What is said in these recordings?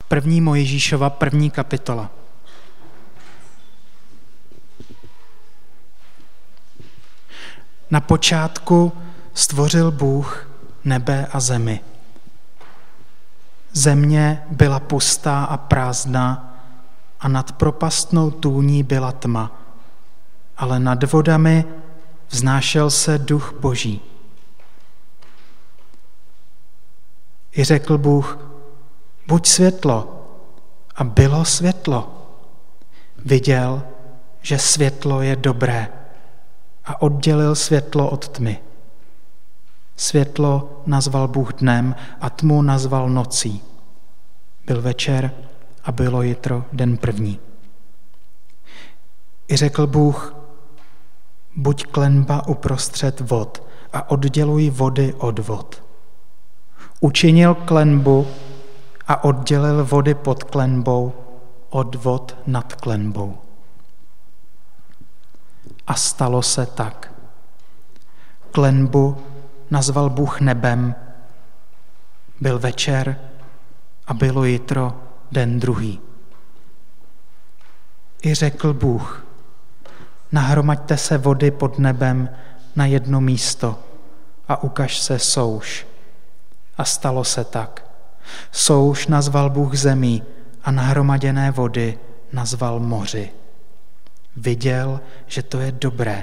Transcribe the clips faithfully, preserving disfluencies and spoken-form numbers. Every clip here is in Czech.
První Mojžíšova první kapitola. Na počátku stvořil Bůh nebe a zemi. Země byla pustá a prázdná a nad propastnou tůní byla tma, ale nad vodami vznášel se duch Boží. I řekl Bůh, buď světlo, a bylo světlo. Viděl, že světlo je dobré a oddělil světlo od tmy. Světlo nazval Bůh dnem a tmu nazval nocí. Byl večer a bylo jitro den první. I řekl Bůh, buď klenba uprostřed vod a odděluj vody od vod. Učinil klenbu a oddělil vody pod klenbou od vod nad klenbou. A stalo se tak. Klenbu nazval Bůh nebem, byl večer a bylo jitro den druhý. I řekl Bůh, nahromaďte se vody pod nebem na jedno místo a ukaž se souš. A stalo se tak. Souš nazval Bůh zemí a nahromaděné vody nazval moři. Viděl, že to je dobré.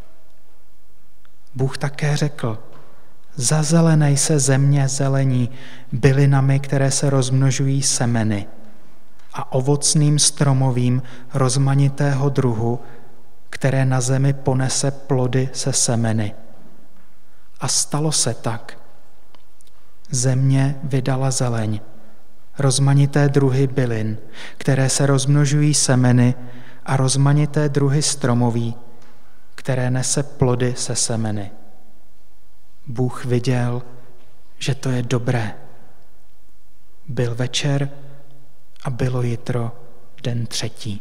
Bůh také řekl, zazelenej se země zelení bylinami, které se rozmnožují semeny a ovocným stromovým rozmanitého druhu, které na zemi ponese plody se semeny. A stalo se tak. Země vydala zeleň, rozmanité druhy bylin, které se rozmnožují semeny a rozmanité druhy stromoví, které nese plody se semeny. Bůh viděl, že to je dobré. Byl večer a bylo jitro den třetí.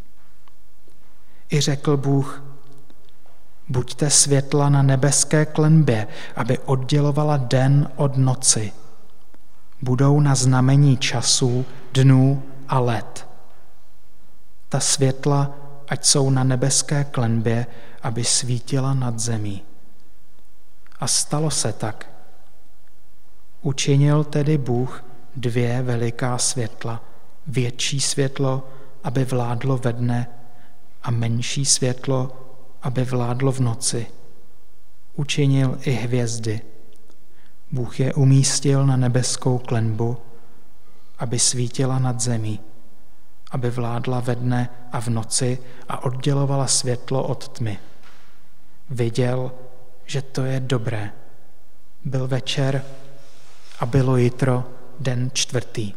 I řekl Bůh, buďte světla na nebeské klenbě, aby oddělovala den od noci. Budou na znamení časů, dnů a let. Ta světla, ať jsou na nebeské klenbě, aby svítila nad zemí. A stalo se tak. Učinil tedy Bůh dvě veliká světla, větší světlo, aby vládlo ve dne, a menší světlo, aby vládlo v noci. Učinil i hvězdy. Bůh je umístil na nebeskou klenbu, aby svítila nad zemí, aby vládla ve dne a v noci a oddělovala světlo od tmy. Viděl, že to je dobré. Byl večer a bylo jitro den čtvrtý.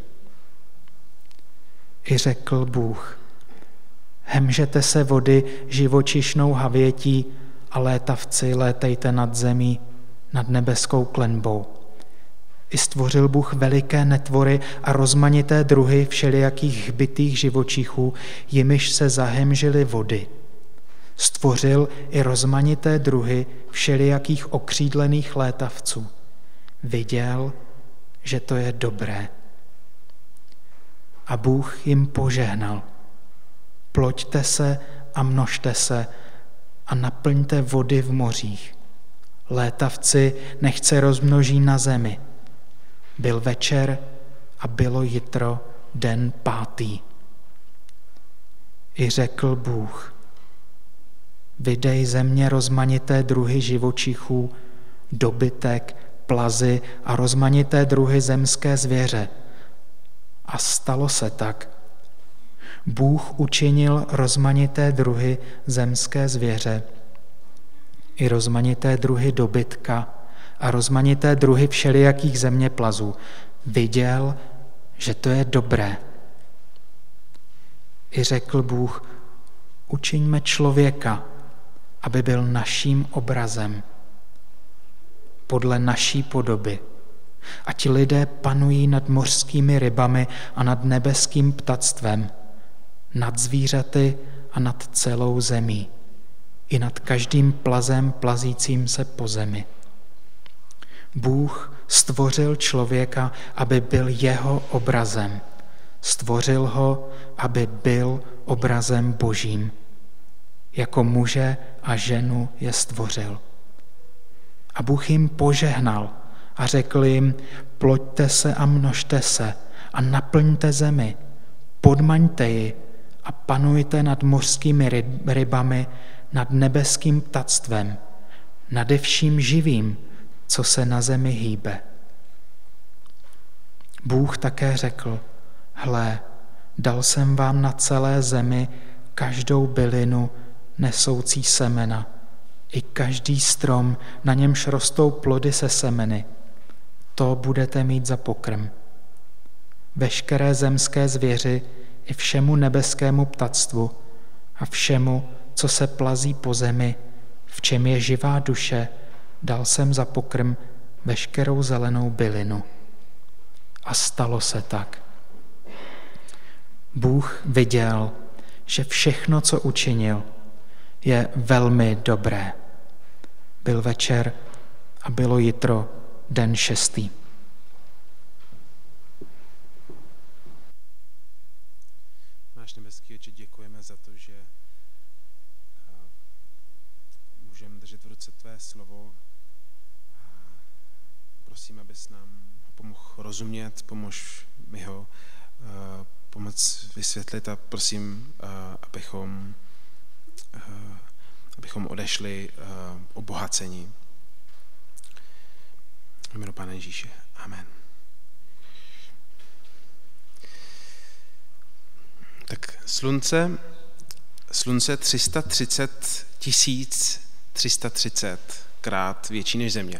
I řekl Bůh, hemžete se vody živočišnou havětí a létavci létejte nad zemí, nad nebeskou klenbou. I stvořil Bůh veliké netvory a rozmanité druhy všelijakých hbitých živočichů, jimiž se zahemžily vody. Stvořil i rozmanité druhy všelijakých okřídlených létavců. Viděl, že to je dobré. A Bůh jim požehnal. Ploďte se a množte se a naplňte vody v mořích. Létavci nechť se rozmnoží na zemi. Byl večer a bylo jitro den pátý. I řekl Bůh, vydej země rozmanité druhy živočichů, dobytek, plazy a rozmanité druhy zemské zvěře. A stalo se tak. Bůh učinil rozmanité druhy zemské zvěře, i rozmanité druhy dobytka a rozmanité druhy všelijakých zeměplazů. Viděl, že to je dobré. I řekl Bůh, učiňme člověka, aby byl naším obrazem, podle naší podoby. Ať lidé panují nad mořskými rybami a nad nebeským ptactvem, nad zvířaty a nad celou zemí, i nad každým plazem plazícím se po zemi. Bůh stvořil člověka, aby byl jeho obrazem. Stvořil ho, aby byl obrazem Božím. Jako muže a ženu je stvořil. A Bůh jim požehnal a řekl jim, ploďte se a množte se a naplňte zemi, podmaňte ji a panujte nad mořskými rybami, nad nebeským ptactvem, nade vším živým, co se na zemi hýbe. Bůh také řekl, hle, dal jsem vám na celé zemi každou bylinu nesoucí semena, i každý strom, na němž rostou plody se semeny. To budete mít za pokrm. Veškeré zemské zvěři i všemu nebeskému ptactvu a všemu, co se plazí po zemi, v čem je živá duše, dal jsem za pokrm veškerou zelenou bylinu. A stalo se tak. Bůh viděl, že všechno, co učinil, je velmi dobré. Byl večer a bylo jitro, den šestý. Náš nebeský Otče, děkujeme za to, že můžeme držet v ruce tvé slovo. Prosím, abys nám ho pomohl rozumět, pomož mi ho pomoct vysvětlit a prosím, abychom, abychom odešli obohacení. Jméno Pána Ježíše. Amen. Tak slunce, slunce tři sta třicet tisíc tři sta třicet krát větší než Země.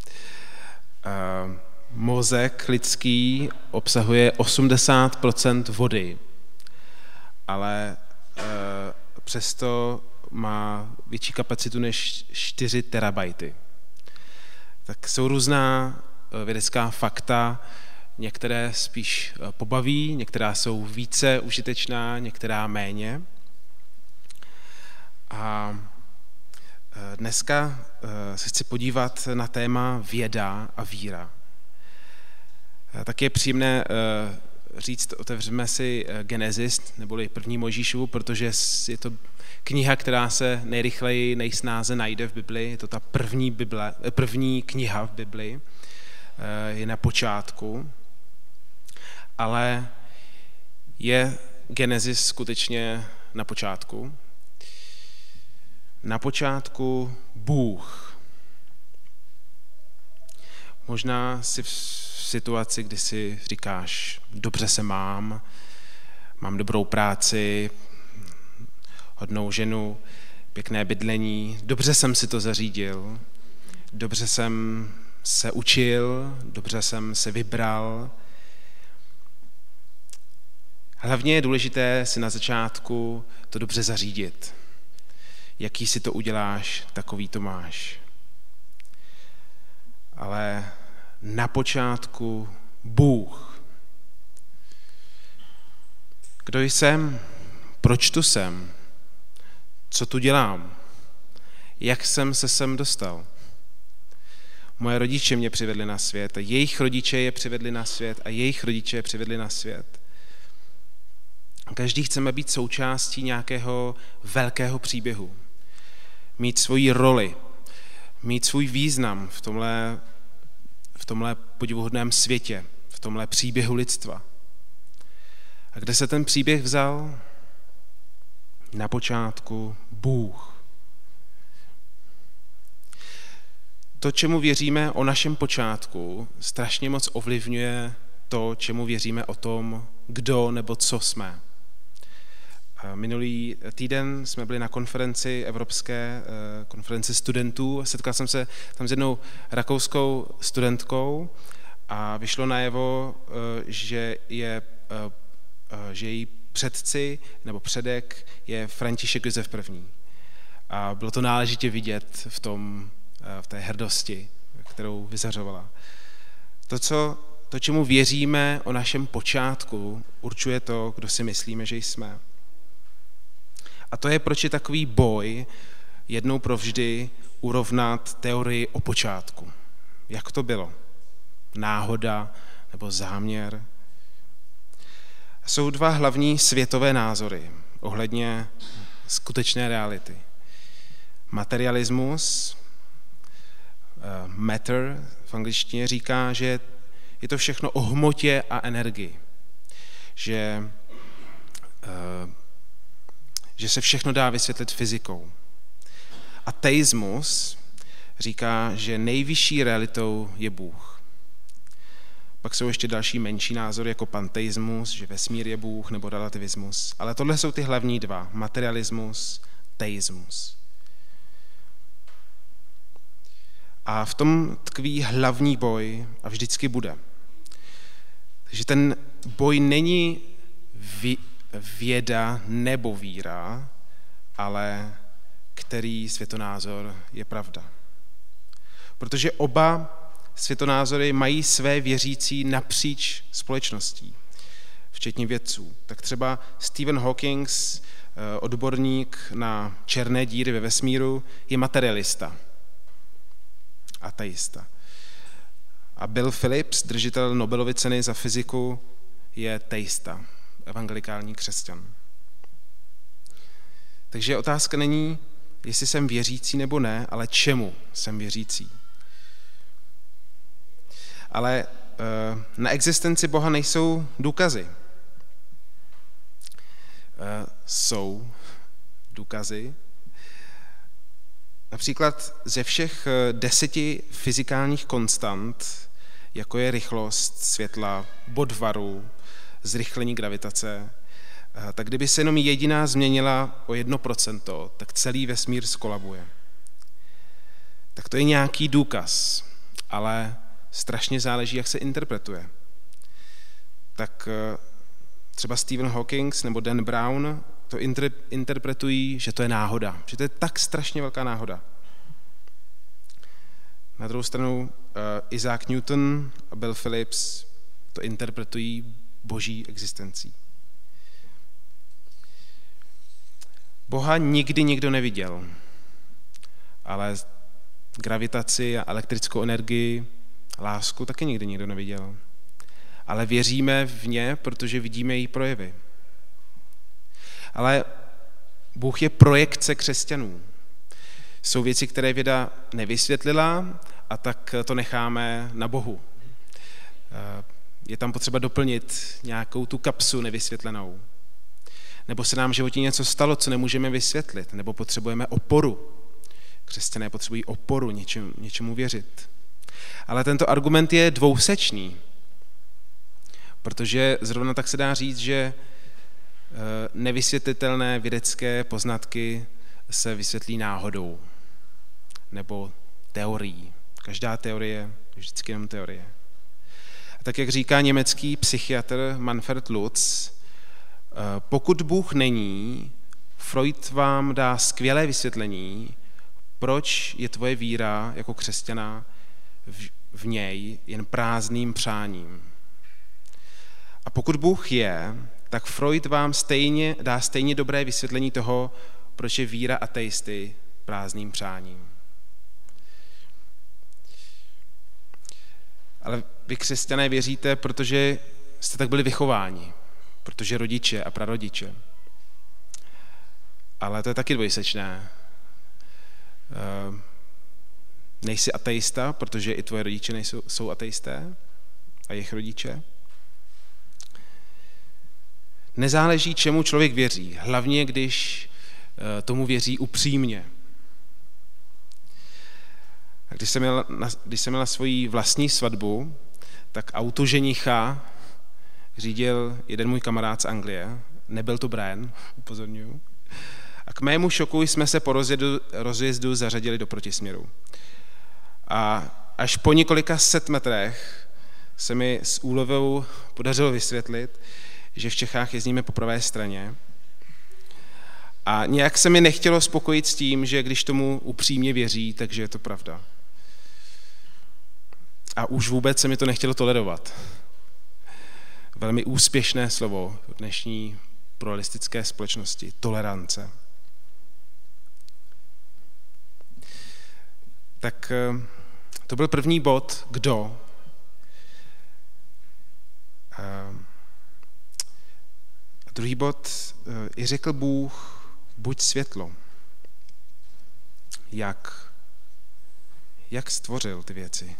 Mozek lidský obsahuje osmdesát procent vody, ale přesto má větší kapacitu než čtyři terabajty. Tak jsou různá vědecká fakta, některé spíš pobaví, některá jsou více užitečná, některá méně. A dneska se chci podívat na téma věda a víra. Tak je příjemné říct, otevřeme si Genesis, neboli první Mojžíšovu, protože je to kniha, která se nejrychleji, nejsnáze najde v Bibli. Je to ta první, Bible, první kniha v Bibli, je na počátku. Ale je Genesis skutečně na počátku? Na počátku Bůh. Možná si v situaci, kdy si říkáš, dobře se mám, mám dobrou práci, hodnou ženu, pěkné bydlení, dobře jsem si to zařídil, dobře jsem se učil, dobře jsem se vybral. Hlavně je důležité si na začátku to dobře zařídit. Jaký si to uděláš, takový to máš. Ale na počátku Bůh. Kdo jsem? Proč tu jsem? Co tu dělám? Jak jsem se sem dostal? Moje rodiče mě přivedli na svět a jejich rodiče je přivedli na svět a jejich rodiče je přivedli na svět. Každý chceme být součástí nějakého velkého příběhu. Mít svoji roli, mít svůj význam v tomhle, v tomhle podivuhodném světě, v tomhle příběhu lidstva. A kde se ten příběh vzal? Na počátku Bůh. To, čemu věříme o našem počátku, strašně moc ovlivňuje to, čemu věříme o tom, kdo nebo co jsme. Minulý týden jsme byli na konferenci evropské, konferenci studentů. Setkal jsem se tam s jednou rakouskou studentkou a vyšlo najevo, že, je, že její předci nebo předek je František Josef první. A bylo to náležitě vidět v, tom, v té hrdosti, kterou vyzařovala. To, co, to, čemu věříme o našem počátku, určuje to, kdo si myslíme, že jsme. A to je, proč je takový boj jednou provždy urovnat teorii o počátku. Jak to bylo? Náhoda nebo záměr? Jsou dva hlavní světové názory ohledně skutečné reality. Materialismus, matter v angličtině, říká, že je to všechno o hmotě a energii. Že, že se všechno dá vysvětlit fyzikou. Ateismus říká, že nejvyšší realitou je Bůh. Pak jsou ještě další menší názory, jako panteismus, že vesmír je Bůh, nebo relativismus. Ale tohle jsou ty hlavní dva, materialismus, teismus. A v tom tkví hlavní boj a vždycky bude. Takže ten boj není věda nebo víra, ale který světonázor je pravda. Protože oba světonázory mají své věřící napříč společností, včetně vědců. Tak třeba Stephen Hawking, odborník na černé díry ve vesmíru, je materialista, ateista. A Bill Phillips, držitel Nobelovy ceny za fyziku, je teista, evangelikální křesťan. Takže otázka není, jestli jsem věřící nebo ne, ale čemu jsem věřící. Ale na existenci Boha nejsou důkazy. Jsou důkazy. Například ze všech deseti fyzikálních konstant, jako je rychlost světla, bod varu, zrychlení gravitace, tak kdyby se jenom jediná změnila o jedno procento, tak celý vesmír skolabuje. Tak to je nějaký důkaz, ale strašně záleží, jak se interpretuje. Tak třeba Stephen Hawking nebo Dan Brown to interpretují, že to je náhoda, že to je tak strašně velká náhoda. Na druhou stranu Isaac Newton a Bill Phillips to interpretují boží existencí. Boha nikdy nikdo neviděl, ale gravitaci a elektrickou energii, lásku taky nikdy nikdo neviděl. Ale věříme v ně, protože vidíme její projevy. Ale Bůh je projekce křesťanů. Jsou věci, které věda nevysvětlila, a tak to necháme na Bohu. Je tam potřeba doplnit nějakou tu kapsu nevysvětlenou. Nebo se nám v životě něco stalo, co nemůžeme vysvětlit, nebo potřebujeme oporu. Křesťané potřebují oporu, něčemu, něčemu věřit. Ale tento argument je dvousečný, protože zrovna tak se dá říct, že nevysvětlitelné vědecké poznatky se vysvětlí náhodou nebo teorií. Každá teorie je vždycky jenom teorie. A tak, jak říká německý psychiatr Manfred Lutz, pokud Bůh není, Freud vám dá skvělé vysvětlení, proč je tvoje víra jako křesťana v, v něj jen prázdným přáním. A pokud Bůh je, tak Freud vám stejně, dá stejně dobré vysvětlení toho, proč je víra ateisty prázdným přáním. Ale vy křesťané věříte, protože jste tak byli vychováni, protože rodiče a prarodiče. Ale to je taky dvojsečné. Nejsi ateista, protože i tvoje rodiče nejsou, jsou ateisté a jejich rodiče. Nezáleží, čemu člověk věří, hlavně když tomu věří upřímně. A když jsem měl, když jsem měla svoji vlastní svatbu, tak auto ženicha řídil jeden můj kamarád z Anglie, nebyl to Brian, upozorňuji. A k mému šoku jsme se po rozjezdu, rozjezdu zařadili do protisměru. A až po několika set metrech se mi s úlevou podařilo vysvětlit, že v Čechách jezdíme po pravé straně. A nějak se mi nechtělo spokojit s tím, že když tomu upřímně věří, takže je to pravda. A už vůbec se mi to nechtělo tolerovat. Velmi úspěšné slovo v dnešní pluralistické společnosti. Tolerance. Tak to byl první bod, kdo. Druhý bod, i řekl Bůh, buď světlo. Jak? Jak stvořil ty věci?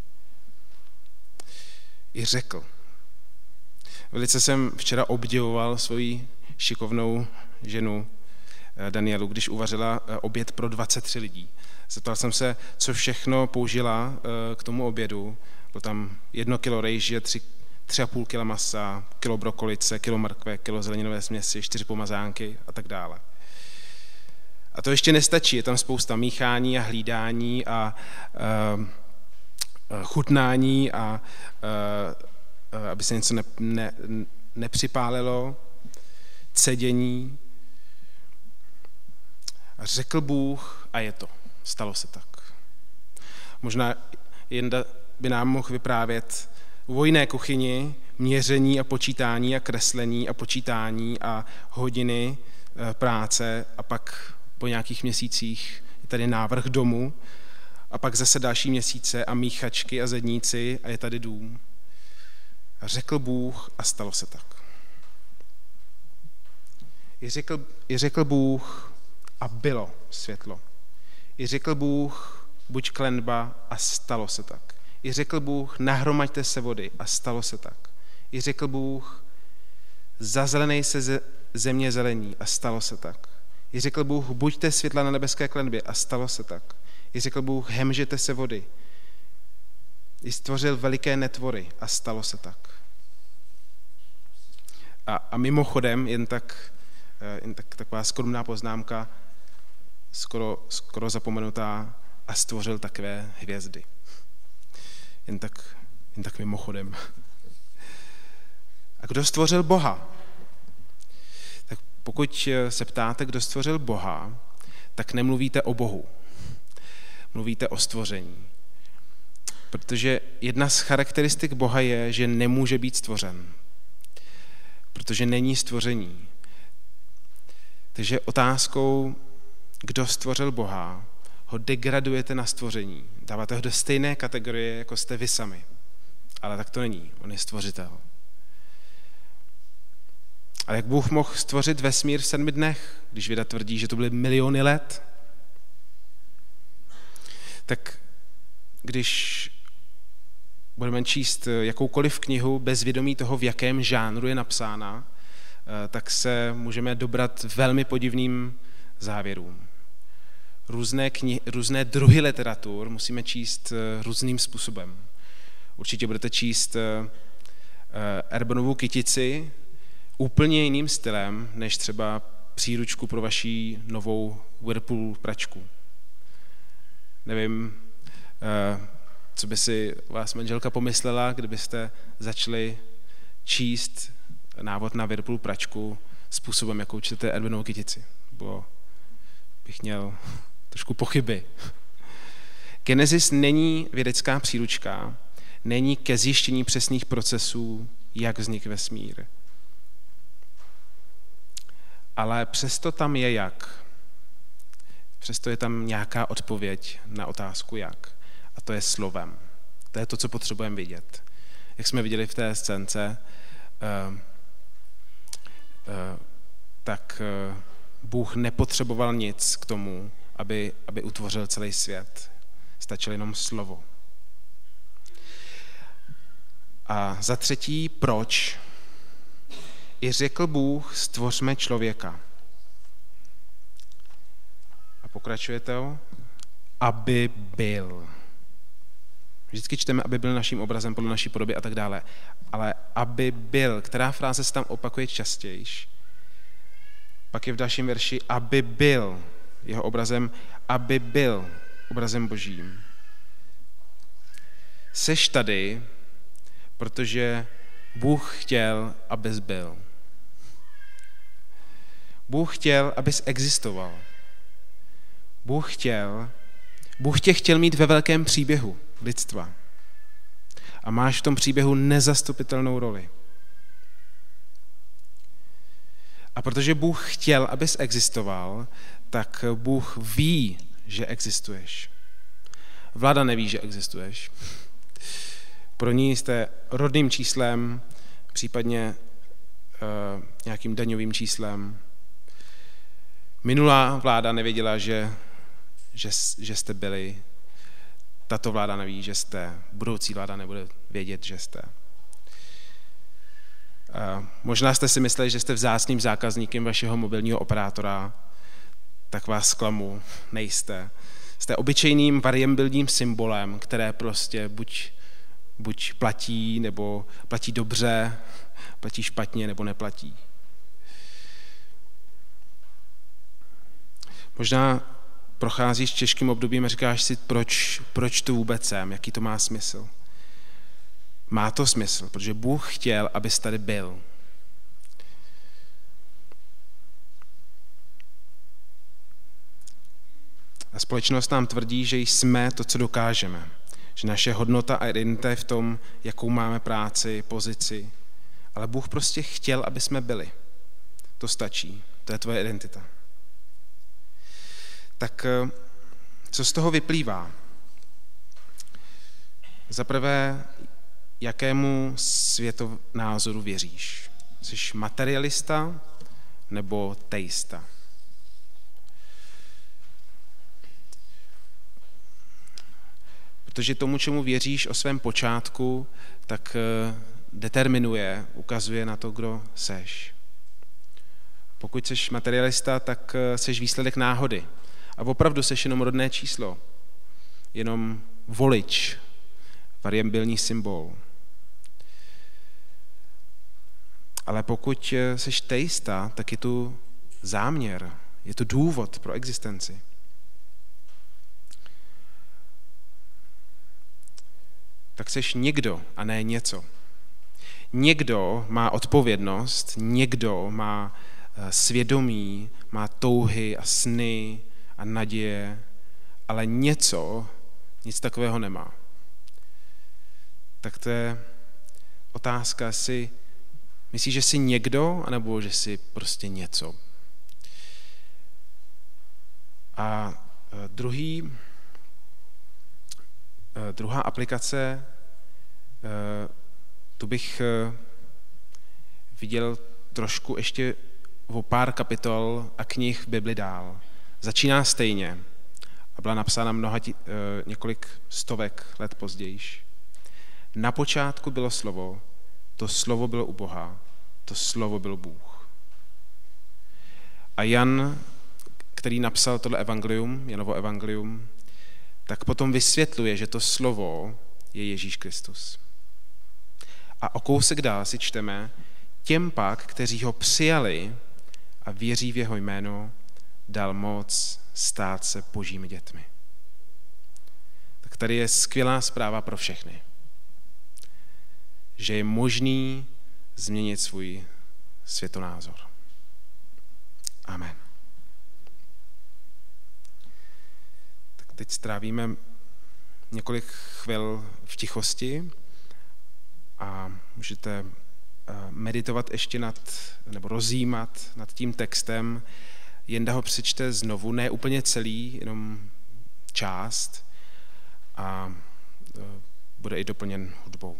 I řekl. Velice jsem včera obdivoval svoji šikovnou ženu Danielu, když uvařila oběd pro dvacet tři lidí. Zeptal jsem se, co všechno použila k tomu obědu. Bylo tam jedno kilo rejže, tři, tři a půl kila masa, kilo brokolice, kilo mrkve, kilo zeleninové směsi, čtyři pomazánky a tak dále. A to ještě nestačí, je tam spousta míchání a hlídání a uh, chutnání a uh, aby se něco ne, ne, nepřipálilo, cedění. A řekl Bůh a je to. Stalo se tak. Možná Jenda by nám mohl vyprávět o vojné kuchyni, měření a počítání a kreslení a počítání a hodiny práce a pak po nějakých měsících je tady návrh domu a pak zase další měsíce a míchačky a zedníci a je tady dům. A řekl Bůh a stalo se tak. I řekl, i řekl Bůh a bylo světlo. I řekl Bůh, buď klenba a stalo se tak. I řekl Bůh, nahromaďte se vody a stalo se tak. I řekl Bůh, zazelenej se země zelení a stalo se tak. I řekl Bůh, buďte světla na nebeské klenbě a stalo se tak. I řekl Bůh, hemžete se vody. I stvořil veliké netvory a stalo se tak. A, a mimochodem, jen tak, jen tak taková skromná poznámka, skoro, skoro zapomenutá, a stvořil takové hvězdy. Jen tak, jen tak mimochodem. A kdo stvořil Boha? Tak pokud se ptáte, kdo stvořil Boha, tak nemluvíte o Bohu. Mluvíte o stvoření. Protože jedna z charakteristik Boha je, že nemůže být stvořen. Protože není stvoření. Takže otázkou, kdo stvořil Boha, ho degradujete na stvoření. Dáváte ho do stejné kategorie, jako jste vy sami. Ale tak to není. On je stvořitel. Ale jak Bůh mohl stvořit vesmír v sedmi dnech, když věda tvrdí, že to byly miliony let? Tak když budeme číst jakoukoliv knihu bez vědomí toho, v jakém žánru je napsána, tak se můžeme dobrat velmi podivným závěrům. Různé, knihy, různé druhy literatur musíme číst různým způsobem. Určitě budete číst Erbenovu kytici úplně jiným stylem, než třeba příručku pro vaši novou Whirlpool pračku. Nevím, co by si vás manželka pomyslela, kdybyste začali číst návod na Whirlpool pračku způsobem, jako čtete Erbenovu kytici. Bo bych měl trošku pochyby. Genesis není vědecká příručka, není ke zjištění přesných procesů, jak vznikl vesmír. Ale přesto tam je jak. Přesto je tam nějaká odpověď na otázku jak. A to je slovem. To je to, co potřebujeme vidět. Jak jsme viděli v té scénce, uh, uh, tak uh, Bůh nepotřeboval nic k tomu, aby, aby utvořil celý svět. Stačilo jenom slovo. A za třetí, proč? I řekl Bůh, stvořme člověka. A pokračuje to, aby byl. Vždycky čteme, aby byl naším obrazem podle naší podoby a tak dále. Ale aby byl, která fráze se tam opakuje častěji. Pak je v dalším verši, aby byl jeho obrazem, aby byl obrazem Božím. Seš tady, protože Bůh chtěl, abys byl. Bůh chtěl, abys existoval. Bůh chtěl, Bůh tě chtěl mít ve velkém příběhu lidstva. A máš v tom příběhu nezastupitelnou roli. A protože Bůh chtěl, abys existoval, tak Bůh ví, že existuješ. Vláda neví, že existuješ. Pro ní jste rodným číslem, případně uh, nějakým daňovým číslem. Minulá vláda nevěděla, že, že, že jste byli. Tato vláda neví, že jste. Budoucí vláda nebude vědět, že jste. Uh, možná jste si mysleli, že jste vzácným zákazníkem vašeho mobilního operátora, tak vás zklamu, nejste. Jste obyčejným variabilním symbolem, které prostě buď, buď platí, nebo platí dobře, platí špatně, nebo neplatí. Možná procházíš těžkým obdobím a říkáš si, proč, proč tu vůbec jsem, jaký to má smysl. Má to smysl, protože Bůh chtěl, abys tady byl. A společnost nám tvrdí, že jsme to, co dokážeme. Že naše hodnota a identita je v tom, jakou máme práci, pozici. Ale Bůh prostě chtěl, aby jsme byli. To stačí. To je tvoje identita. Tak co z toho vyplývá? Za prvé, jakému světonázoru věříš? Jsi materialista nebo teista? Protože tomu, čemu věříš o svém počátku, tak determinuje, ukazuje na to, kdo seš. Pokud jsi materialista, tak jsi výsledek náhody. A opravdu jsi jenom rodné číslo. Jenom volič, variabilní symbol. Ale pokud jsi teista, tak je tu záměr, je to důvod pro existenci. Tak jsi někdo a ne něco. Někdo má odpovědnost, někdo má svědomí, má touhy a sny a naděje, ale něco, nic takového nemá. Tak to je otázka, jestli myslíš, že jsi někdo, anebo že jsi prostě něco. A druhý, druhá aplikace, tu bych viděl trošku ještě o pár kapitol a knih v Bibli dál. Začíná stejně a byla napsána mnoha, několik stovek let později. Na počátku bylo slovo, to slovo bylo u Boha, to slovo byl Bůh. A Jan, který napsal tohle evangelium, Janovo evangelium, tak potom vysvětluje, že to slovo je Ježíš Kristus. A o kousek dál si čteme, těm pak, kteří ho přijali a věří v jeho jméno, dal moc stát se božími dětmi. Tak tady je skvělá zpráva pro všechny. Že je možný změnit svůj světonázor. Amen. Tak teď strávíme několik chvil v tichosti a můžete meditovat ještě nad, nebo rozjímat nad tím textem. Jenda ho přečte znovu, ne úplně celý, jenom část a bude i doplněn hudbou.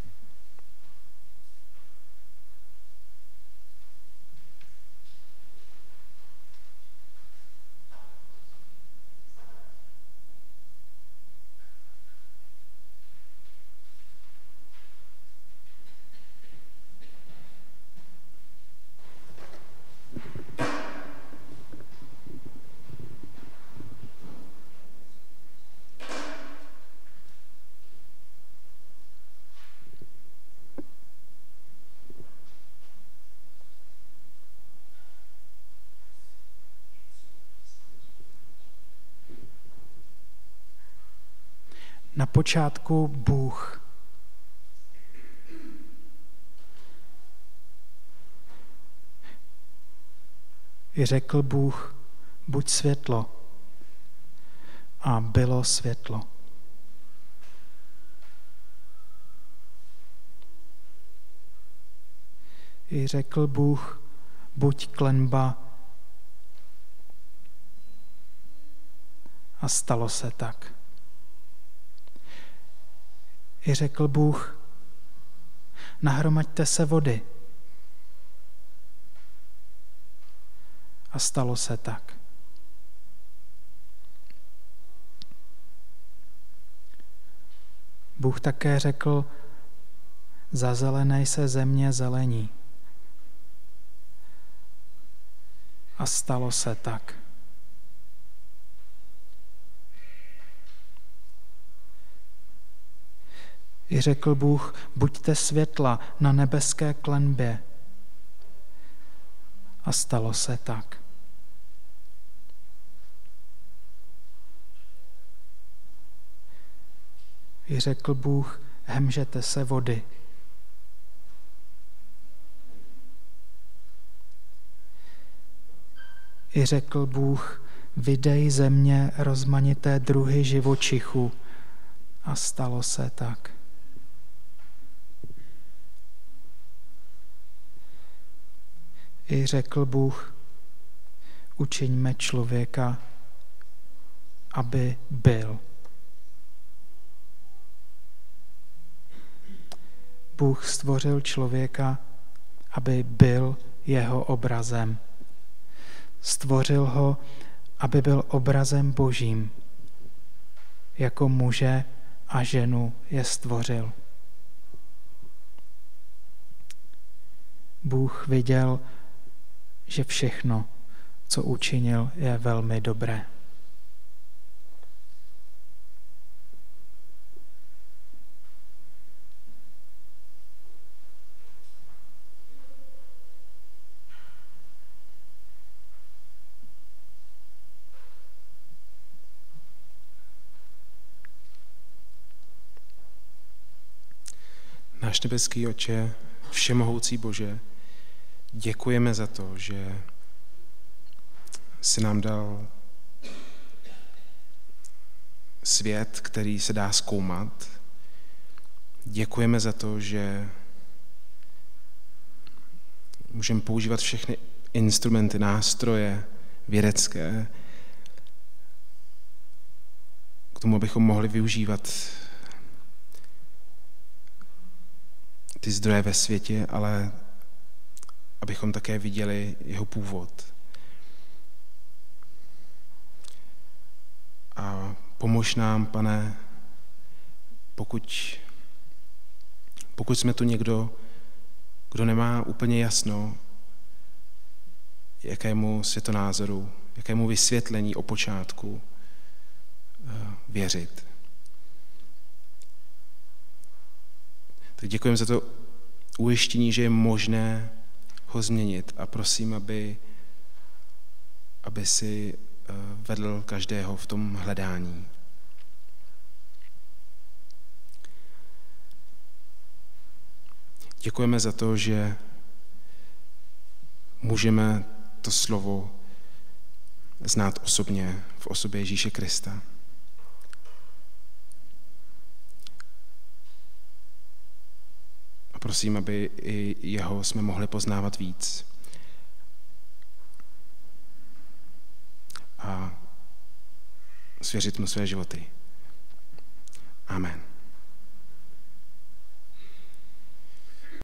Na počátku Bůh. I řekl Bůh, buď světlo. A bylo světlo. I řekl Bůh, buď klenba. A stalo se tak. I řekl Bůh, nahromaďte se vody. A stalo se tak. Bůh také řekl, zazelenej se země zelení. A stalo se tak. I řekl Bůh, buďte světla na nebeské klenbě. A stalo se tak. I řekl Bůh, hemžete se vody. I řekl Bůh, vydej země rozmanité druhy živočichů. A stalo se tak. I řekl Bůh, učiňme člověka, aby byl. Bůh stvořil člověka, aby byl jeho obrazem. Stvořil ho, aby byl obrazem Božím. Jako muže a ženu je stvořil. Bůh viděl, že všechno, co učinil, je velmi dobré. Náš nebeský Otče, všemohoucí Bože, děkujeme za to, že jsi nám dal svět, který se dá zkoumat. Děkujeme za to, že můžeme používat všechny instrumenty, nástroje vědecké k tomu, abychom mohli využívat ty zdroje ve světě, ale abychom také viděli jeho původ. A pomož nám, Pane, pokud, pokud jsme tu někdo, kdo nemá úplně jasno, jakému světonázoru, jakému vysvětlení o počátku věřit. Tak děkujeme za to ujištění, že je možné ho změnit a prosím, aby, aby si vedl každého v tom hledání. Děkujeme za to, že můžeme to slovo znát osobně v osobě Ježíše Krista. A prosím, aby i jeho jsme mohli poznávat víc. A svěřit mu své životy. Amen.